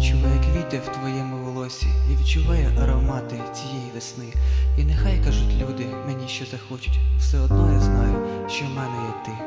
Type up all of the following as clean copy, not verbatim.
відчуваю квіти в твоєму волосі, я відчуваю аромати цієї весни. І нехай кажуть люди мені, що захочуть, все одно я знаю, що в мене є ти.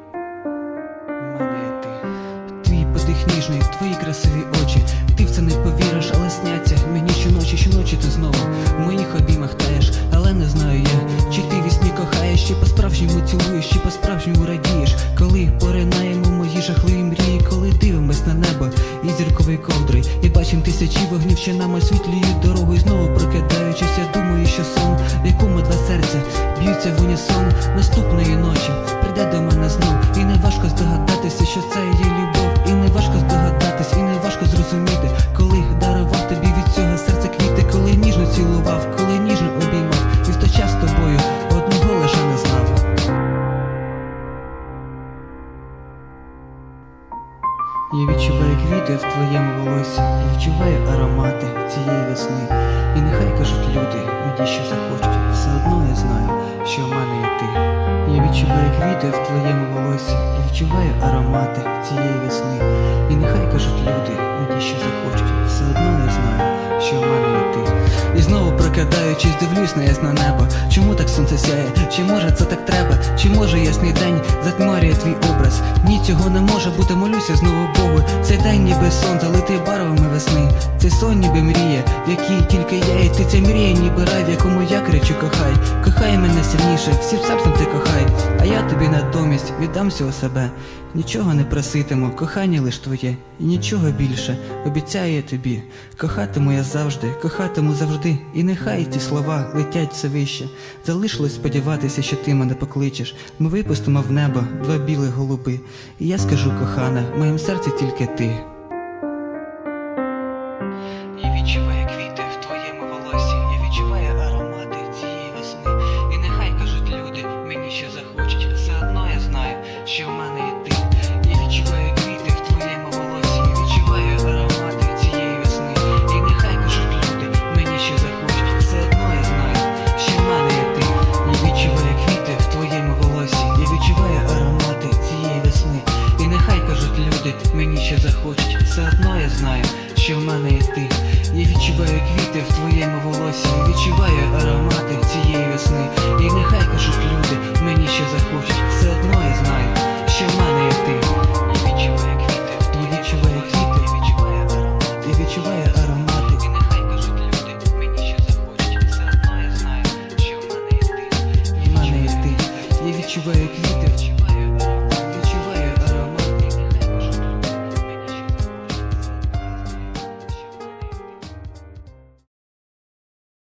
В мене є ти. Твій подих ніжний, твої красиві очі. Ти в це не повіриш, але сняться мені щоночі ти знову в моїх обіймах таєш. Але не знаю я, чи ти вісні кохаєш, чи по-справжньому цілуєш, чи по-справжньому радієш. Коли поринаємо мої жахливі мрії, коли дивимось на небо і зірковий ковдрой, і бачим тисячі вогнів, що нам освітлюють дорогу. І знову прокидаючись, я думаю, що сон, в якому два серця б'ються в унісон, наступної ночі прийде до мене знов. І не важко здогадатися, що це є любов. І не важко здогадатись, і не важко зрозуміти, коли дарував тобі від цього серця квіти, коли ніжно цілував, коли ніжно обіймав, і в той час з тобою одного лише не знав. Я відчуваю квіти в твоєму волосі, я відчуваю аромати цієї весни. І нехай кажуть люди мені, що захочуть, все одно я знаю, що в мене є ти. Я відчуваю квіти в твоєму волосі, я відчуваю аромати цієї весни. І нехай кажуть люди мені, що захочуть, все одно я знаю, що в мене є ти. І знову прокидаючись, дивлюсь на ясне небо. Чому так сонце сяє? Чи може це так треба? Чи може ясний день затьмарює твій образ? Ні, цього не може бути, молюся знову Богу. Цей день ніби сон, залитий барвами весни. Цей сон ніби мрія, в якій тільки я і ти. Ця мрія ніби рай, в якому я кричу кохай. Кохай мене сильніше, всім серцем ти кохай. А я тобі натомість віддам всього себе. Нічого не проситиму, кохання лиш твоє, і нічого більше, обіцяю я тобі. Кохатиму я завжди, кохатиму завжди. І нехай ті слова летять все вище. Залишилось сподіватися, що ти мене покличеш. Ми випустимо в небо два білих голуби. І я скажу, кохана, в моїм серці тільки ти. Я відчуваю квіти в твоєму волосі, я відчуваю аромати цієї весни. І нехай кажуть люди мені, що захочуть, все одно я знаю, що в мене є ти. Я відчуваю квіти в твоєму волосі, я відчуваю аромати цієї весни. І нехай кажуть люди мені, що захочуть, все одно я знаю, що в мене є ти. Я відчуваю квіти в твоєму волосі, я відчуваю аромати цієї весни. І нехай кажуть люди мені, що захочуть, все одно я знаю, що в мене є ти. Я відчуваю квіти в твоєму волосі, я відчуваю аромати цієї весни. І нехай кажуть люди мені, що захочуть, все одно я знаю, що в мене є ти. Я відчуваю квіти, я відчуваю квіти, я відчуваю аромати, я відчуваю аромати. І нехай кажуть люди мені, що захочуть, все одно я знаю, що в мене є ти. В мене є ти. Я відчуваю квіти.